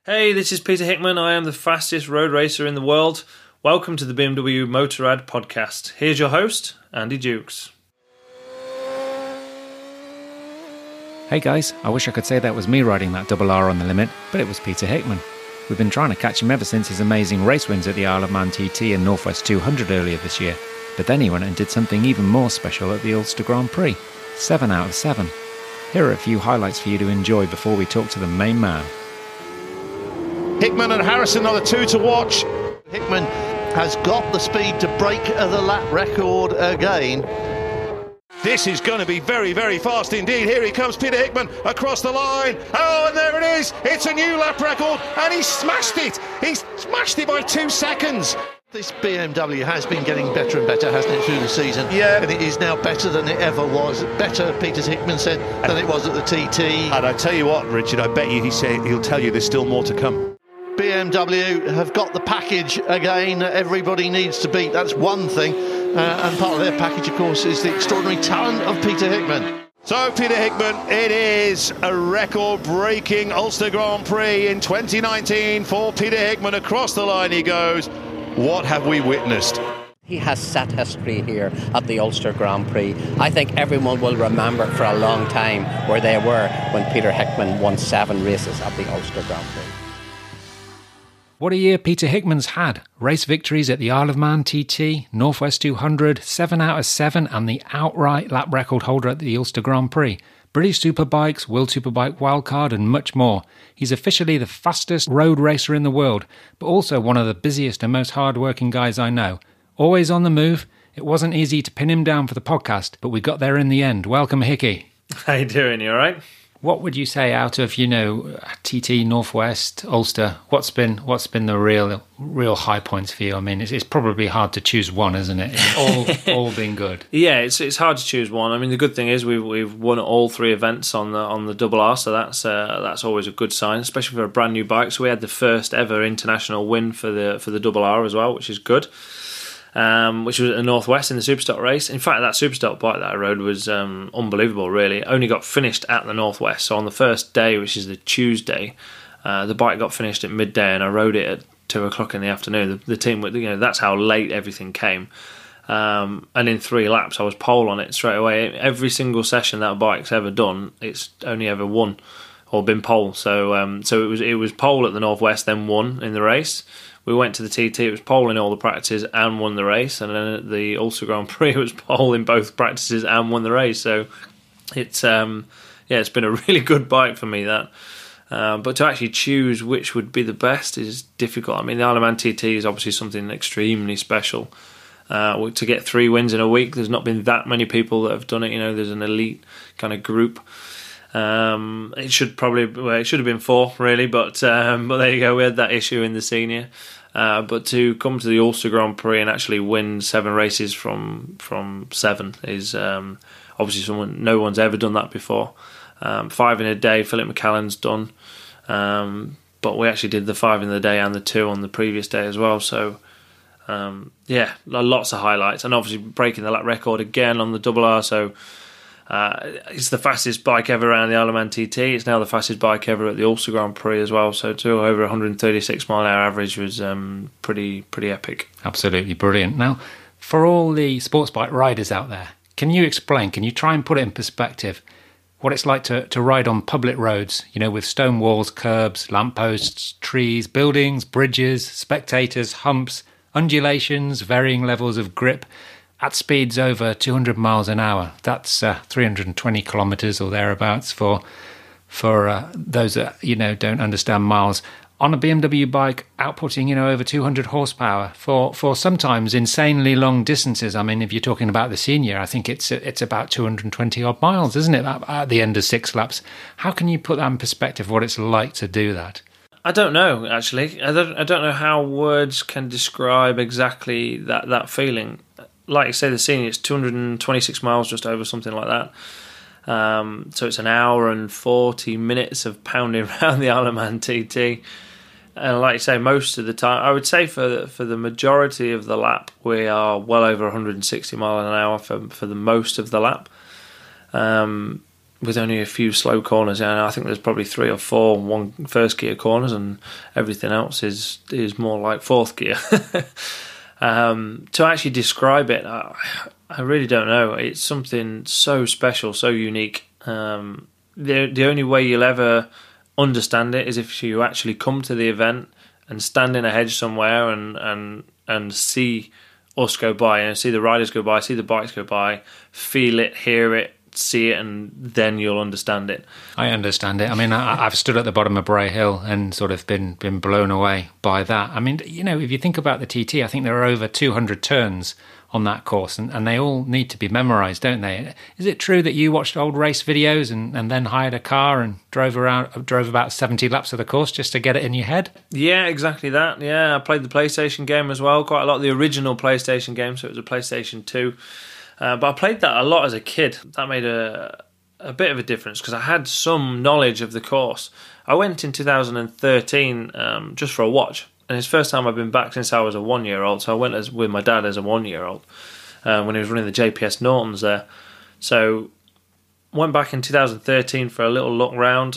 Hey, this is Peter Hickman. I am the fastest road racer in the world. Welcome to the BMW Motorrad podcast. Here's your host, Andy Dukes. Hey guys, I wish I could say that was me riding that double R on the limit, but it was Peter Hickman. We've been trying to catch him ever since his amazing race wins at the Isle of Man TT and Northwest 200 earlier this year. But then he went and did something even more special at the Ulster Grand Prix. 7 out of 7. Here are a few highlights for you to enjoy before we talk to the main man. Hickman and Harrison are the two to watch. Hickman has got the speed to break the lap record again. This is going to be very, very fast indeed. Here he comes, Peter Hickman, across the line. Oh, and there it is. It's a new lap record, and he smashed it. He smashed it by 2 seconds. This BMW has been getting better and better, hasn't it, through the season? Yeah. And it is now better than it ever was. Better, Peter Hickman said, than it was at the TT. And I tell you what, Richard, I bet you he'll tell you there's still more to come. BMW have got the package again that everybody needs to beat. That's one thing. And part of their package, of course, is the extraordinary talent of Peter Hickman. So, Peter Hickman, it is a record-breaking Ulster Grand Prix in 2019 for Peter Hickman. Across the line he goes. What have we witnessed? He has set history here at the Ulster Grand Prix. I think everyone will remember for a long time where they were when Peter Hickman won 7 races at the Ulster Grand Prix. What a year Peter Hickman's had. Race victories at the Isle of Man TT, Northwest 200, 7 out of 7 and the outright lap record holder at the Ulster Grand Prix. British Superbikes, World Superbike Wildcard and much more. He's officially the fastest road racer in the world, but also one of the busiest and most hard-working guys I know. Always on the move. It wasn't easy to pin him down for the podcast, but we got there in the end. Welcome, Hickey. How you doing? You all right? What would you say out of, TT, Northwest, Ulster? What's been the real high points for you? I mean, it's probably hard to choose one, isn't it? It's all been good. Yeah, it's hard to choose one. I mean, the good thing is we've won all 3 events on the double R, so that's always a good sign, especially for a brand new bike. So we had the first ever international win for the double R as well, which is good. Which was at the Northwest in the Superstock race. In fact, that Superstock bike that I rode was unbelievable, really. Only got finished at the Northwest. So on the first day, which is the Tuesday, the bike got finished at midday and I rode it at 2 o'clock in the afternoon. The team, that's how late everything came. And in 3 laps, I was pole on it straight away. Every single session that bike's ever done, it's only ever won or been pole. So it was pole at the Northwest, then won in the race. We went to the TT, it was pole in all the practices and won the race. And then at the Ulster Grand Prix, it was pole in both practices and won the race. So it's been a really good bike for me, that. But to actually choose which would be the best is difficult. I mean, the Isle of Man TT is obviously something extremely special. To get 3 wins in a week, there's not been that many people that have done it. There's an elite kind of group. It should have been 4 really, but there you go. We had that issue in the senior, but to come to the Ulster Grand Prix and actually win 7 races from 7 is obviously no one's ever done that before. 5 in a day, Philip McCallan's done, but we actually did the 5 in the day and the 2 on the previous day as well. So lots of highlights, and obviously breaking the lap record again on the double R. So. It's the fastest bike ever around the Isle of Man TT. It's now the fastest bike ever at the Ulster Grand Prix as well. So to over 136 mile an hour average was pretty epic. Absolutely brilliant. Now, for all the sports bike riders out there, can you try and put it in perspective what it's like to ride on public roads, with stone walls, curbs, lampposts, trees, buildings, bridges, spectators, humps, undulations, varying levels of grip, at speeds over 200 miles an hour. That's 320 kilometres or thereabouts for those that, don't understand miles. On a BMW bike, outputting, over 200 horsepower for sometimes insanely long distances. I mean, if you're talking about the senior, I think it's about 220 odd miles, isn't it, at the end of 6 laps? How can you put that in perspective, what it's like to do that? I don't know, actually. I don't know how words can describe exactly that feeling. Like you say, the senior, it's 226 miles, just over, something like that. So it's an hour and 40 minutes of pounding around the Isle of Man TT. And like you say, most of the time, I would say for the majority of the lap, we are well over 160 miles an hour for the most of the lap. with only a few slow corners. And I think there's probably 3 or 4 one first gear corners, and everything else is more like fourth gear. To actually describe it, I really don't know. It's something so special, so unique. The only way you'll ever understand it is if you actually come to the event and stand in a hedge somewhere and see us go by, and see the riders go by, see the bikes go by, feel it, hear it, see it, and then you'll understand it. I understand it. I mean, I've stood at the bottom of Bray Hill and sort of been blown away by that. I mean, you know, if you think about the TT, I think there are over 200 turns on that course, and they all need to be memorised, don't they? Is it true that you watched old race videos and then hired a car and drove about 70 laps of the course just to get it in your head? Yeah, exactly that. Yeah, I played the PlayStation game as well, quite a lot of the original PlayStation game, so it was a PlayStation 2. But I played that a lot as a kid. That made a bit of a difference because I had some knowledge of the course. I went in 2013 just for a watch. And it's the first time I've been back since I was a 1-year-old. So I went with my dad as a 1-year-old when he was running the JPS Nortons there. So went back in 2013 for a little look round,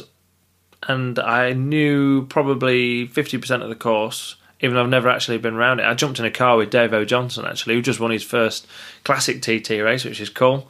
and I knew probably 50% of the course, even though I've never actually been around it. I jumped in a car with Dave O'Johnson, actually, who just won his first classic TT race, which is cool.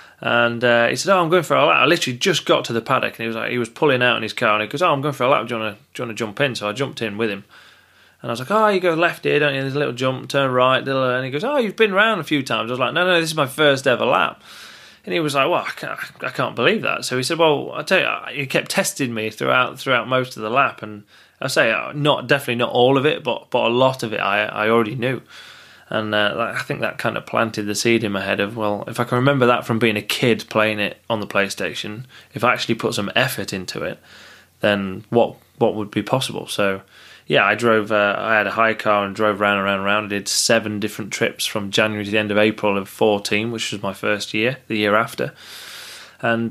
And he said, I'm going for a lap. I literally just got to the paddock, and he was pulling out in his car, and he goes, I'm going for a lap. Do you want to jump in? So I jumped in with him. And I was like, you go left here, don't you? There's a little jump, turn right. And he goes, you've been round a few times. I was like, no, this is my first ever lap. And he was like, well, I can't believe that. So he said, well, I tell you, he kept testing me throughout most of the lap. And I say, definitely not all of it, but a lot of it I already knew. And I think that kind of planted the seed in my head of, well, if I can remember that from being a kid playing it on the PlayStation, if I actually put some effort into it, then what would be possible? So yeah, I drove. I had a hire car and drove round. I did 7 different trips from January to the end of April of 14, which was my first year. The year after, and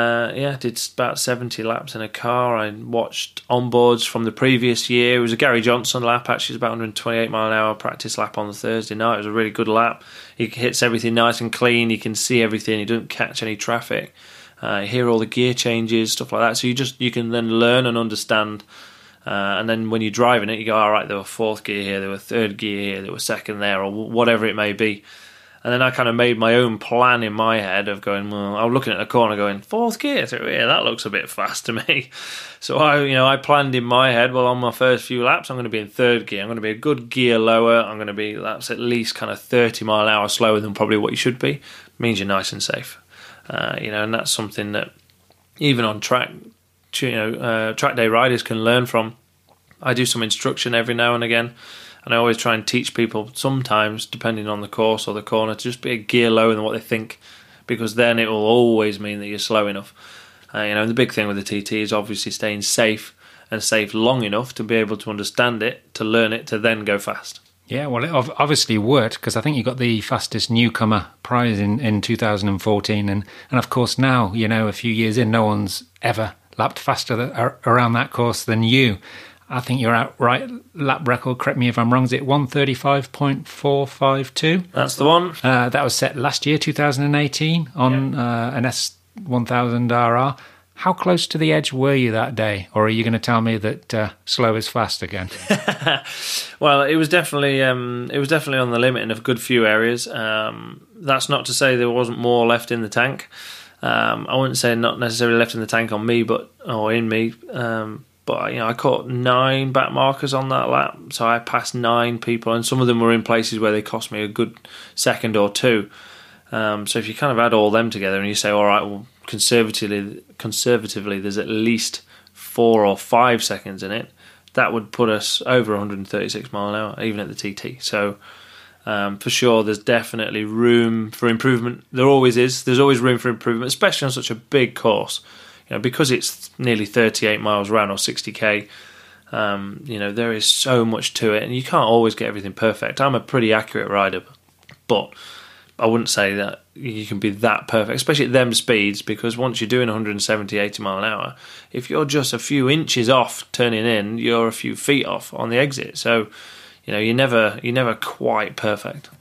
did about 70 laps in a car. I watched onboards from the previous year. It was a Gary Johnson lap. Actually, it was about 128 mile an hour practice lap on the Thursday night. It was a really good lap. He hits everything nice and clean. You can see everything. He doesn't catch any traffic. You hear all the gear changes, stuff like that. So you can then learn and understand. And then when you're driving it, you go, all right, there were 4th gear here, there were 3rd gear here, there were 2nd there, or whatever it may be. And then I kind of made my own plan in my head of going, well, I was looking at the corner going, 4th gear? So, yeah, that looks a bit fast to me. So I planned in my head, well, on my first few laps, I'm going to be in 3rd gear. I'm going to be a good gear lower. I'm going to be, that's at least kind of 30 mile an hour slower than probably what you should be. It means you're nice and safe. And that's something that even on track, track day riders can learn from. I do some instruction every now and again, and I always try and teach people sometimes, depending on the course or the corner, to just be a gear lower than what they think, because then it will always mean that you're slow enough. The big thing with the TT is obviously staying safe and safe long enough to be able to understand it, to learn it, to then go fast. Yeah, well, it obviously worked, because I think you got the fastest newcomer prize in 2014, and of course now, a few years in, no one's ever lapped faster around that course than you. I think your outright lap record, correct me if I'm wrong, is it 135.452? That's the one. That was set last year, 2018, on an S1000RR. How close to the edge were you that day? Or are you going to tell me that slow is fast again? Well, it was definitely on the limit in a good few areas. That's not to say there wasn't more left in the tank. I wouldn't say not necessarily left in the tank on me, or in me. But I caught 9 back markers on that lap, so I passed 9 people, and some of them were in places where they cost me a good second or 2. So if you kind of add all them together and you say, all right, well, conservatively, there's at least 4 or 5 seconds in it, that would put us over 136 mile an hour, even at the TT. So for sure, there's definitely room for improvement. There always is. There's always room for improvement, especially on such a big course. Because it's nearly 38 miles round or 60k, there is so much to it, and you can't always get everything perfect. I'm a pretty accurate rider, but I wouldn't say that you can be that perfect, especially at them speeds, because once you're doing 170, 80 mile an hour, if you're just a few inches off turning in, you're a few feet off on the exit. So, you're never quite perfect.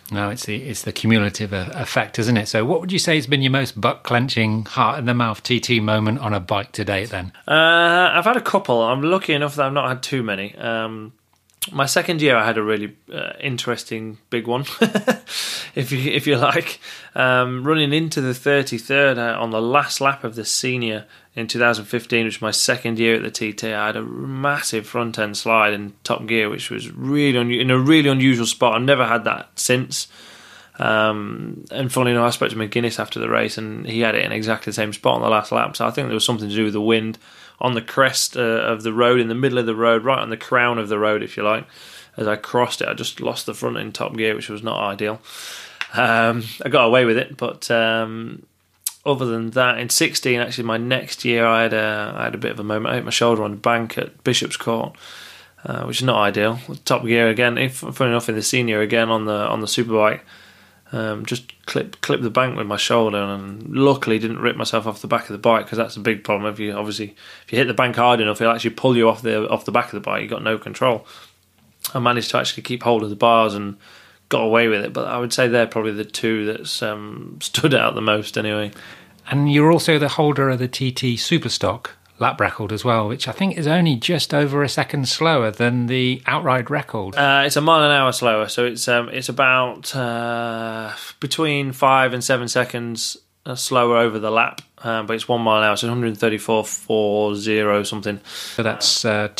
No, it's the cumulative effect, isn't it? So what would you say has been your most butt-clenching, heart-in-the-mouth TT moment on a bike to date then? I've had a couple. I'm lucky enough that I've not had too many. My second year, I had a really interesting big one, if you like. Running into the 33rd on the last lap of the senior in 2015, which was my second year at the TT, I had a massive front end slide in top gear, which was really in a really unusual spot. I've never had that since. And funnily enough, I spoke to McGuinness after the race, and he had it in exactly the same spot on the last lap. So I think there was something to do with the wind on the crest of the road, in the middle of the road, right on the crown of the road, if you like. As I crossed it, I just lost the front in top gear, which was not ideal. I got away with it, but other than that, in 16, actually, my next year, I had a bit of a moment. I hit my shoulder on the bank at Bishop's Court, which is not ideal. Top gear again. Funny enough, in the senior again on the superbike. Just clipped the bank with my shoulder, and luckily didn't rip myself off the back of the bike, because that's a big problem. If you hit the bank hard enough, it'll actually pull you off the back of the bike. You've got no control. I managed to actually keep hold of the bars and got away with it, but I would say they're probably the two that stood out the most anyway. And you're also the holder of the TT Superstock lap record as well, which I think is only just over a second slower than the outright record. It's a mile an hour slower, so it's about between 5 and 7 seconds slower over the lap, but it's 1 mile an hour, so 134.40 something. So that's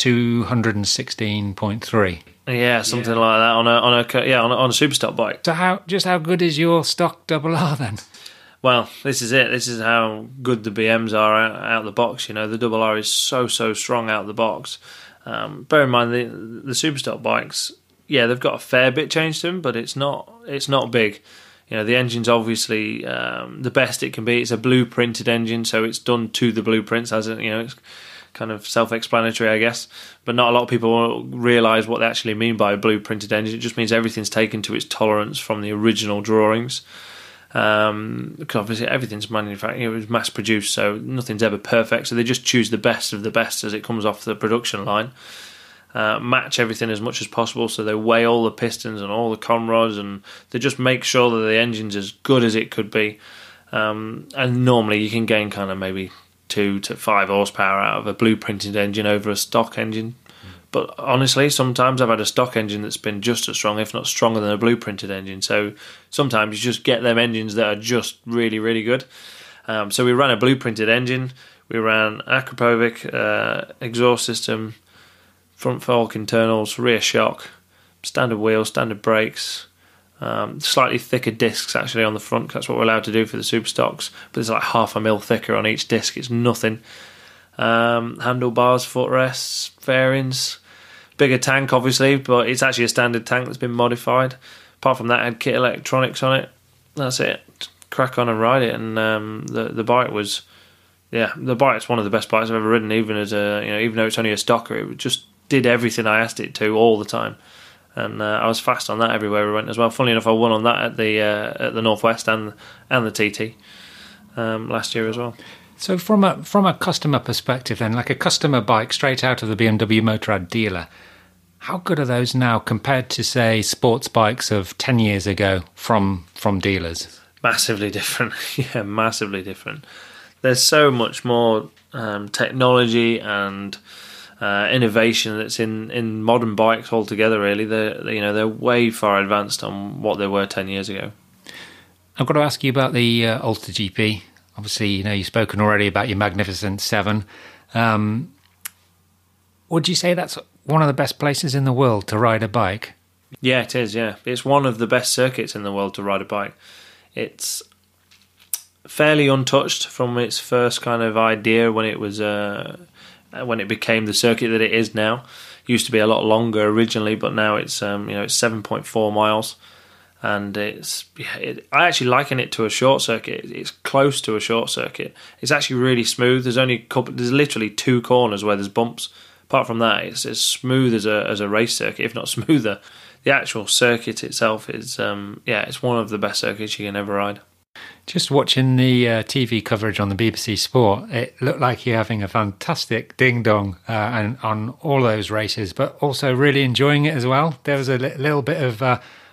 216.3. Yeah, something like that on a Superstock bike. So how good is your stock double R then? Well, this is it. This is how good the BMs are out the box. The double R is so strong out the box. Bear in mind the Superstock bikes. Yeah, they've got a fair bit changed to them, but it's not big. The engine's obviously the best it can be. It's a blueprinted engine, so it's done to the blueprints. It's kind of self-explanatory, I guess. But not a lot of people realise what they actually mean by a blueprinted engine. It just means everything's taken to its tolerance from the original drawings. Because obviously everything's manufactured, it was mass produced, so nothing's ever perfect. So they just choose the best of the best as it comes off the production line, match everything as much as possible. So they weigh all the pistons and all the conrods, and they just make sure that the engine's as good as it could be. And normally you can gain kind of maybe 2 to 5 horsepower out of a blueprinted engine over a stock engine. But honestly, sometimes I've had a stock engine that's been just as strong, if not stronger than a blueprinted engine. So sometimes you just get them engines that are just really, really good. So we ran a blueprinted engine. We ran Akrapovic exhaust system, front fork internals, rear shock, standard wheels, standard brakes, slightly thicker discs actually on the front, 'cause that's what we're allowed to do for the Superstocks. But it's like 0.5 mil thicker on each disc. It's nothing. Handlebars, footrests, fairings. Bigger tank, obviously, but it's actually a standard tank that's been modified. Apart from that, it had kit electronics on it. That's it. Crack on and ride it. And the bike was, the bike's one of the best bikes I've ever ridden. Even as even though it's only a stocker, it just did everything I asked it to all the time. And I was fast on that everywhere we went as well. Funnily enough, I won on that at the Northwest and the TT last year as well. So from a customer perspective then, like a customer bike straight out of the BMW Motorrad dealer, how good are those now compared to, say, sports bikes of 10 years ago from dealers? Massively different. Yeah, massively different. There's so much more technology and innovation that's in modern bikes altogether, really. They're way far advanced on what they were 10 years ago. I've got to ask you about the Ulster GP. Obviously, you've spoken already about your Magnificent 7. Would you say that's one of the best places in the world to ride a bike? Yeah, it is, yeah. It's one of the best circuits in the world to ride a bike. It's fairly untouched from its first kind of idea when it became the circuit that it is now. It used to be a lot longer originally, but now it's 7.4 miles. And I actually liken it to a short circuit. It's close to a short circuit. It's actually really smooth. There's literally 2 corners where there's bumps. Apart from that, it's as smooth as a race circuit, if not smoother. The actual circuit itself is, it's one of the best circuits you can ever ride. Just watching the TV coverage on the BBC Sport, it looked like you're having a fantastic ding-dong on all those races, but also really enjoying it as well. There was a little bit of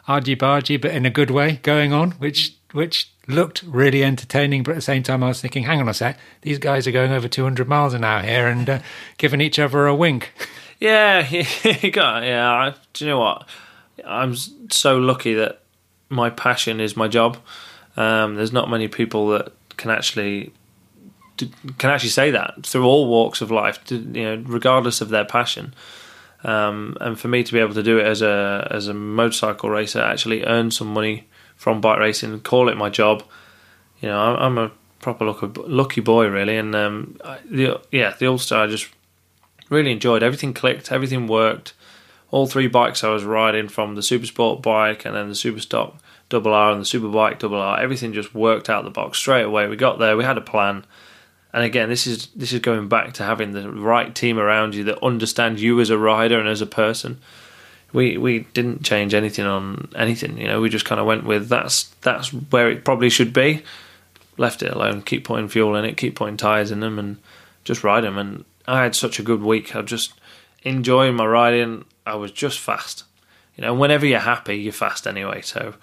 argy-bargy, but in a good way, going on, which looked really entertaining. But at the same time, I was thinking, hang on a sec, these guys are going over 200 miles an hour here and giving each other a wink. Yeah, do you know what? I'm so lucky that my passion is my job. There's not many people that can actually say that through all walks of life, regardless of their passion. And for me to be able to do it as a motorcycle racer, actually earn some money from bike racing, call it my job, I'm a proper lucky boy, really. And the Ulster, I just really enjoyed. Everything clicked, everything worked. All three bikes I was riding, from the Supersport bike and then the Superstock RR and the Superbike RR, everything just worked out the box straight away. We got there, we had a plan. And again, this is going back to having the right team around you that understand you as a rider and as a person. We didn't change anything on anything, we just kind of went with that's where it probably should be. Left it alone, keep putting fuel in it, keep putting tyres in them, and just ride them. And I had such a good week. I just enjoying my riding. I was just fast. Whenever you're happy, you're fast anyway. So,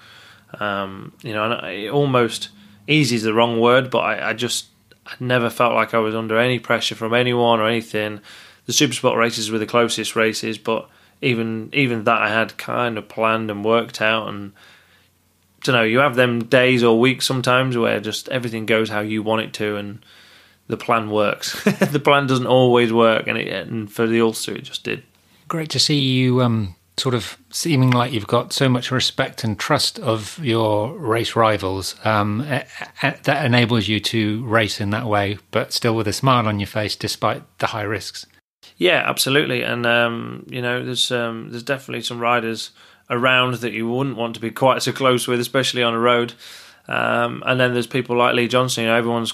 almost easy is the wrong word, but I never felt like I was under any pressure from anyone or anything. The Supersport races were the closest races, but even that I had kind of planned and worked out. And you have them days or weeks sometimes where just everything goes how you want it to, and the plan works. The plan doesn't always work, and for the Ulster it just did. Great to see you sort of seeming like you've got so much respect and trust of your race rivals that enables you to race in that way, but still with a smile on your face despite the high risks. Yeah, absolutely. And, there's definitely some riders around that you wouldn't want to be quite so close with, especially on a road. And then there's people like Lee Johnson. Everyone's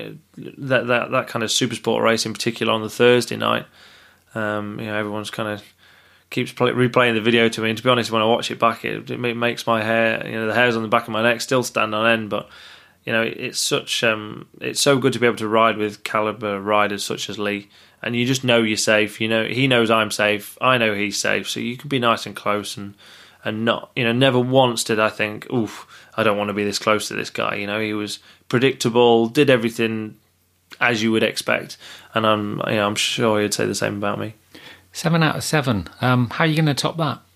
that kind of Supersport race in particular on the Thursday night. Everyone's kind of keeps replaying the video to me. And to be honest, when I watch it back, it makes my hair, the hairs on the back of my neck still stand on end. But it's so good to be able to ride with caliber riders such as Lee, and you just know you're safe. He knows I'm safe. I know he's safe. So you can be nice and close and not, never once did I think, oof, I don't want to be this close to this guy. He was predictable, did everything as you would expect, and I'm sure he'd say the same about me. 7 out of 7. How are you going to top that?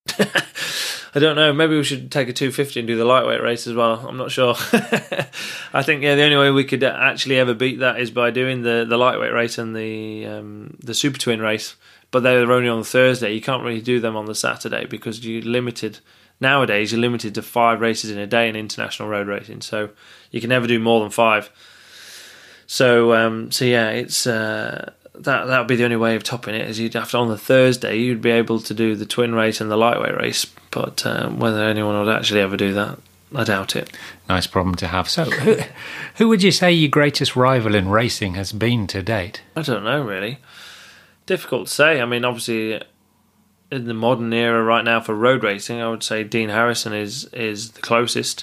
I don't know. Maybe we should take a 250 and do the lightweight race as well. I'm not sure. I think the only way we could actually ever beat that is by doing the lightweight race and the Super Twin race. But they're only on the Thursday. You can't really do them on the Saturday because nowadays you're limited to 5 races in a day in international road racing. So you can never do more than 5. So yeah, it's that would be the only way of topping it. Is you'd have to, on the Thursday you'd be able to do the twin race and the lightweight race. But whether anyone would actually ever do that, I doubt it. Nice problem to have. So, who would you say your greatest rival in racing has been to date? I don't know, really. Difficult to say. I mean, obviously, in the modern era right now for road racing, I would say Dean Harrison is the closest.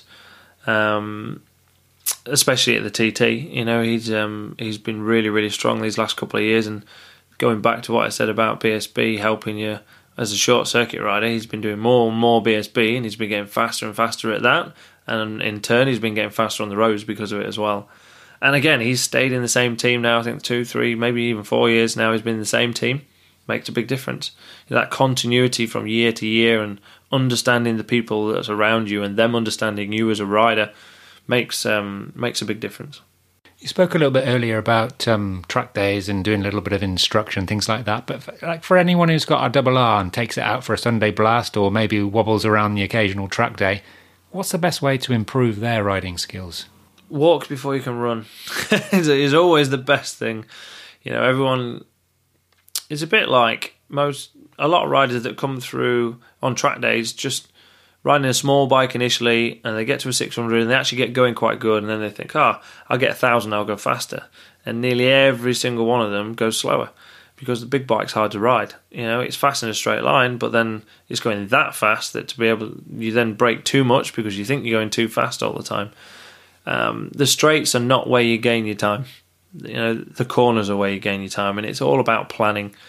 Especially at the TT, he's been really, really strong these last couple of years. And going back to what I said about BSB helping you as a short circuit rider, he's been doing more and more BSB, and he's been getting faster and faster at that. And in turn, he's been getting faster on the roads because of it as well. And again, he's stayed in the same team now. I think 2, 3, maybe even 4 years now. He's been in the same team. Makes a big difference. That continuity from year to year and understanding the people that's around you and them understanding you as a rider makes a big difference. You spoke a little bit earlier about track days and doing a little bit of instruction, things like that. But for anyone who's got a double R and takes it out for a Sunday blast or maybe wobbles around the occasional track day, what's the best way to improve their riding skills? Walk before you can run is always the best thing. Everyone is a bit like a lot of riders that come through on track days just riding a small bike initially, and they get to a 600 and they actually get going quite good, and then they think, I'll get 1,000, I'll go faster. And nearly every single one of them goes slower because the big bike's hard to ride. It's fast in a straight line, but then it's going that fast that you then brake too much because you think you're going too fast all the time. The straights are not where you gain your time. The corners are where you gain your time, and it's all about planning.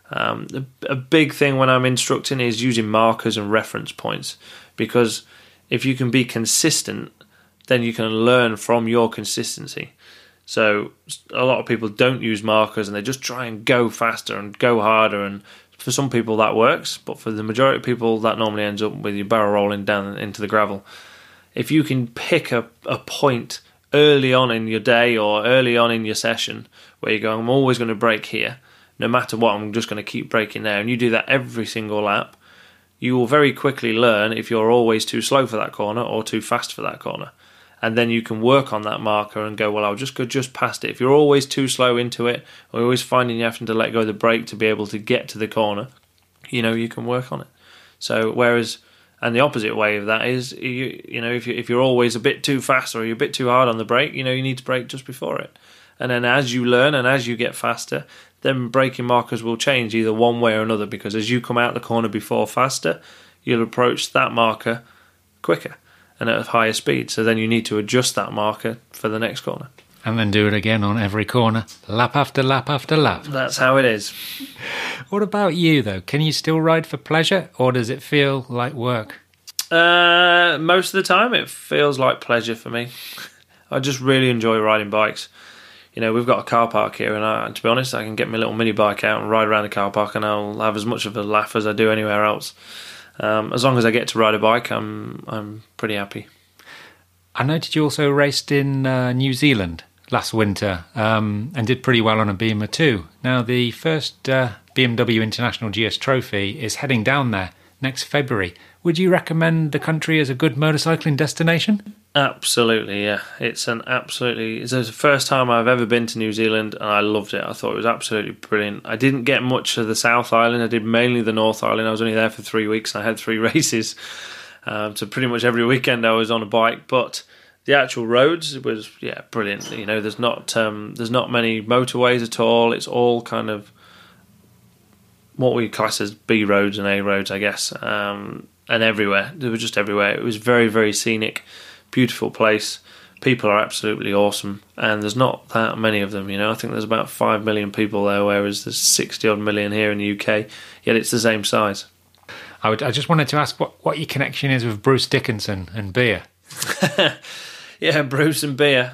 A big thing when I'm instructing is using markers and reference points, because if you can be consistent, then you can learn from your consistency. So a lot of people don't use markers and they just try and go faster and go harder, and for some people that works, but for the majority of people that normally ends up with your barrel rolling down into the gravel. If you can pick a point early on in your day or early on in your session where you go, I'm always going to brake here, no matter what, I'm just going to keep braking there, and you do that every single lap, you will very quickly learn if you're always too slow for that corner or too fast for that corner. And then you can work on that marker and go, well, I'll just go just past it. If you're always too slow into it, or you're always finding you having to let go of the brake to be able to get to the corner, you can work on it. So whereas, and the opposite way of that is, if you're always a bit too fast or you're a bit too hard on the brake, you need to brake just before it. And then as you learn and as you get faster, then braking markers will change either one way or another, because as you come out the corner before faster, you'll approach that marker quicker and at a higher speed. So then you need to adjust that marker for the next corner. And then do it again on every corner, lap after lap after lap. That's how it is. What about you, though? Can you still ride for pleasure, or does it feel like work? Most of the time it feels like pleasure for me. I just really enjoy riding bikes. We've got a car park here, and to be honest, I can get my little mini bike out and ride around the car park, and I'll have as much of a laugh as I do anywhere else. As long as I get to ride a bike, I'm pretty happy. I noted you also raced in New Zealand last winter and did pretty well on a Beamer too. Now, the first BMW International GS Trophy is heading down there next February. Would you recommend the country as a good motorcycling destination? Absolutely, yeah. It's the first time I've ever been to New Zealand, and I loved it. I thought it was absolutely brilliant. I didn't get much of the South Island. I did mainly the North Island. I was only there for 3 weeks, and I had 3 races. So pretty much every weekend I was on a bike. But the actual roads was brilliant. There's not many motorways at all. It's all kind of what we class as B roads and A roads, I guess. And everywhere. They were just everywhere. It was very, very scenic. Beautiful place. People are absolutely awesome, and there's not that many of them. I think there's about 5 million people there, whereas there's 60 odd million here in the UK. Yet it's the same size. I just wanted to ask what your connection is with Bruce Dickinson and beer. Yeah, Bruce and beer.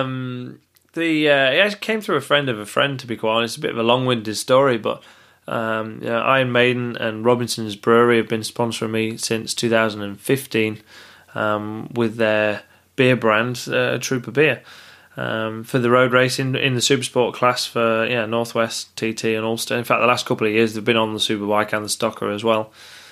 It came through a friend of a friend, to be quite honest. It's a bit of a long-winded story, but Iron Maiden and Robinson's Brewery have been sponsoring me since 2015. With their beer brand, Trooper Beer, for the road racing in the Supersport class for Northwest, TT and Ulster. In fact, the last couple of years they've been on the Superbike and the Stocker as well.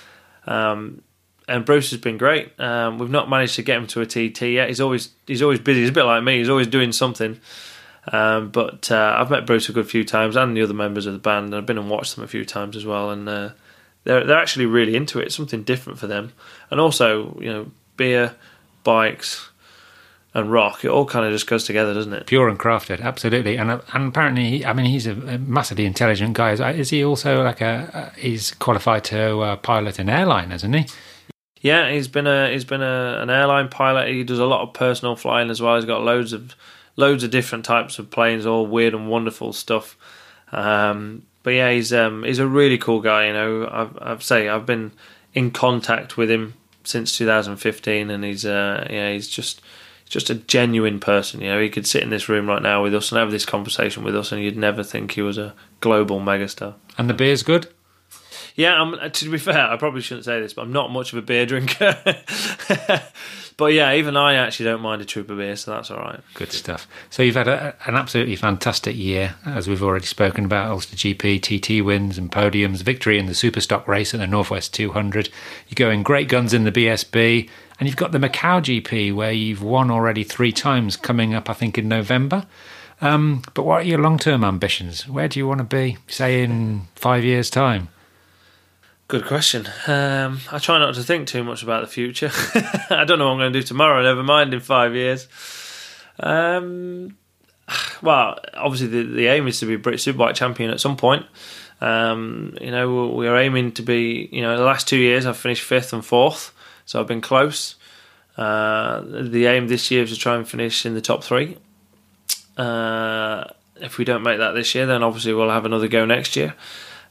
And Bruce has been great. We've not managed to get him to a TT yet. He's always busy. He's a bit like me. He's always doing something. But I've met Bruce a good few times, and the other members of the band. And I've been and watched them a few times as well. And they're actually really into it. It's something different for them. And also, beer, bikes, and rock, it all kind of just goes together, doesn't it? Pure and crafted, absolutely. And apparently, he's a massively intelligent guy. Is he also he's qualified to pilot an airline, isn't he? Yeah, he's been an airline pilot. He does a lot of personal flying as well. He's got loads of different types of planes, all weird and wonderful stuff. But yeah, he's a really cool guy. I've been in contact with him since 2015, and he's just a genuine person. He could sit in this room right now with us and have this conversation with us, and you'd never think he was a global megastar. And the beer's good? Yeah, to be fair, I probably shouldn't say this, but I'm not much of a beer drinker. But yeah, even I actually don't mind a Trooper beer, so that's all right. Good stuff. So you've had an absolutely fantastic year, as we've already spoken about. Ulster GP, TT wins and podiums, victory in the Superstock race at the Northwest 200. You're going great guns in the BSB, and you've got the Macau GP, where you've won already 3 times, coming up, I think, in November. But what are your long-term ambitions? Where do you want to be, say, in 5 years' time? Good question. I try not to think too much about the future. I don't know what I'm going to do tomorrow, never mind in 5 years. Well, obviously the aim is to be British Superbike champion at some point. We are aiming to be, the last 2 years I've finished 5th and 4th, so I've been close. The aim this year is to try and finish in the top 3. If we don't make that this year, then obviously we'll have another go next year.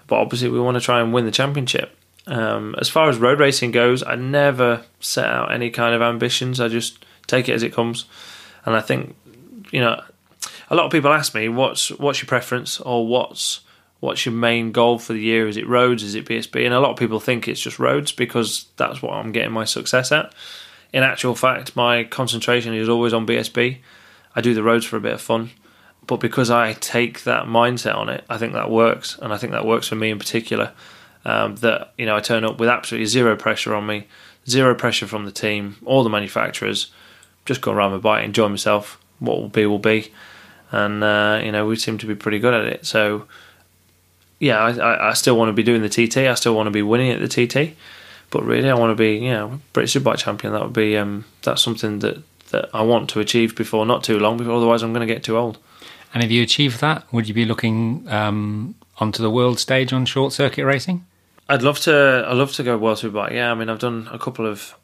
but obviously we want to try and win the championship. As far as road racing goes, I never set out any kind of ambitions. I just take it as it comes. And I think, you know, a lot of people ask me, what's your preference, or what's your main goal for the year? Is it roads? Is it BSB? And a lot of people think it's just roads because that's what I'm getting my success at. In actual fact, my concentration is always on BSB. I do the roads for a bit of fun. But because I take that mindset on it, I think that works. And I think that works for me in particular. That, you know, I turn up with absolutely zero pressure on me, zero pressure from the team, all the manufacturers, just go around my bike, enjoy myself. What will be, will be. And, you know, we seem to be pretty good at it. So, yeah, I still want to be doing the TT. I still want to be winning at the TT. But really, I want to be, you know, British Superbike champion. That would be, that's something that I want to achieve before not too long, because otherwise I'm going to get too old. And if you achieve that, would you be looking onto the world stage on short circuit racing? I'd love to go World Superbike. Yeah, I mean, I've done a couple of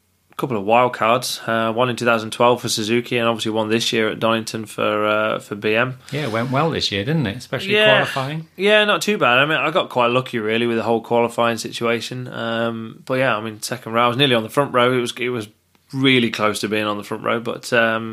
wild cards. One in 2012 for Suzuki, and obviously one this year at Donington for BM. Yeah, it went well this year, didn't it? Especially qualifying. Yeah, not too bad. I mean, I got quite lucky really with the whole qualifying situation. But yeah, I mean, second row, I was nearly on the front row. It was really close to being on the front row, but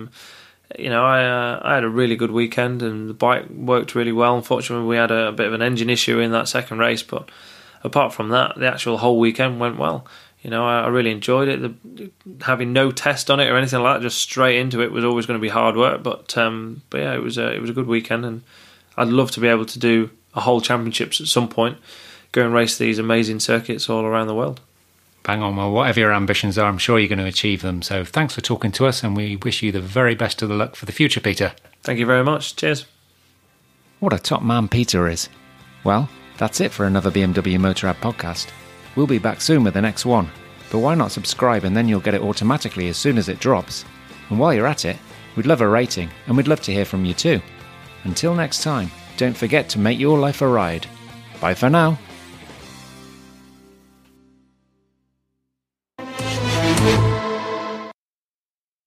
you know, I had a really good weekend, and the bike worked really well. Unfortunately, we had a bit of an engine issue in that second race, but apart from that, the actual whole weekend went well. You know, I really enjoyed it. Having no test on it or anything like that, just straight into it, was always going to be hard work. But yeah, it was a good weekend, and I'd love to be able to do a whole championships at some point, go and race these amazing circuits all around the world. Bang on. Well, whatever your ambitions are, I'm sure you're going to achieve them. So thanks for talking to us, and we wish you the very best of the luck for the future, Peter. Thank you very much. Cheers. What a top man Peter is. Well, that's it for another BMW Motorrad podcast. We'll be back soon with the next one. But why not subscribe, and then you'll get it automatically as soon as it drops. And while you're at it, we'd love a rating, and we'd love to hear from you too. Until next time, don't forget to make your life a ride. Bye for now.